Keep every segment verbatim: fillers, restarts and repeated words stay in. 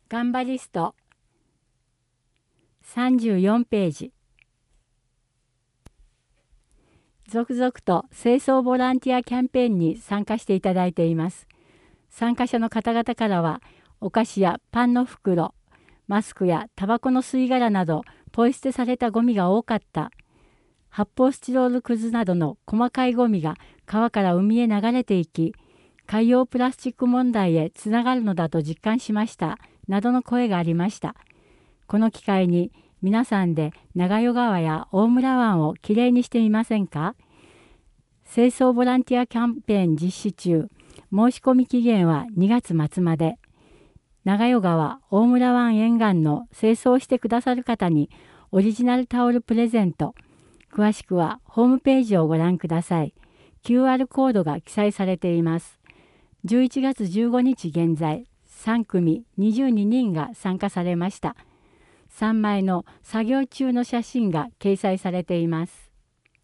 頑張りストさんじゅうよんページ。続々と清掃ボランティアキャンペーンに参加していただいています。参加者の方々からは、お菓子やパンの袋、マスクやタバコの吸い殻など、ポイ捨てされたゴミが多かった。発泡スチロールくずなどの細かいゴミが川から海へ流れていき、海洋プラスチック問題へつながるのだと実感しました、などの声がありました。この機会に皆さんで長与川や大村湾をきれいにしてみませんか？清掃ボランティアキャンペーン実施中、申し込み期限はにがつ末まで。長与川大村湾沿岸の清掃してくださる方にオリジナルタオルプレゼント。詳しくはホームページをご覧ください。キューアール コードが記載されています。じゅういちがつじゅうごにち現在、さんくみにじゅうににんが参加されました。さんまいの作業中の写真が掲載されています。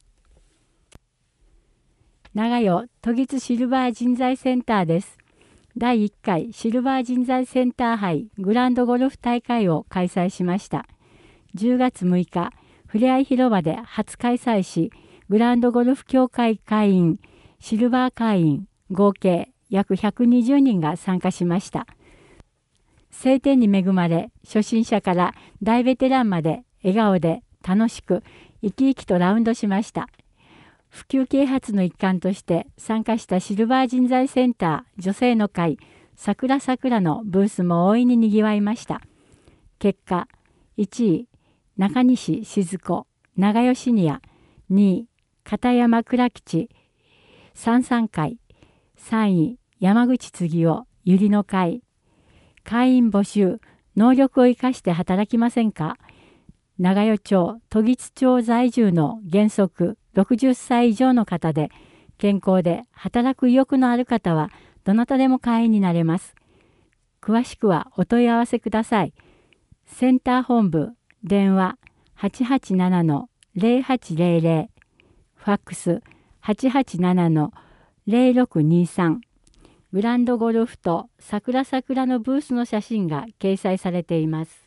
長与都立シルバー人材センターです。だいいっかいシルバー人材センター杯グランドゴルフ大会を開催しました。じゅうがつむいか、ふれあい広場で初開催し、グランドゴルフ協会会員、シルバー会員、合計約ひゃくにじゅうにんが参加しました。晴天に恵まれ、初心者から大ベテランまで笑顔で楽しく生き生きとラウンドしました。普及啓発の一環として参加したシルバー人材センター女性の会さくらさくらのブースも大いににぎわいました。結果、いちい中西静子長与シニア、にい片山倉吉三三会、さんい山口次夫ゆりの会。会員募集、能力を生かして働きませんか？長与町都立町在住の原則ろくじゅっさい以上の方で、健康で働く意欲のある方はどなたでも会員になれます。詳しくはお問い合わせください。センター本部電話 はちはちななのゼロはちゼロゼロ、ファックス はちはちななのゼロろくにさん。グランドゴルフと桜桜のブースの写真が掲載されています。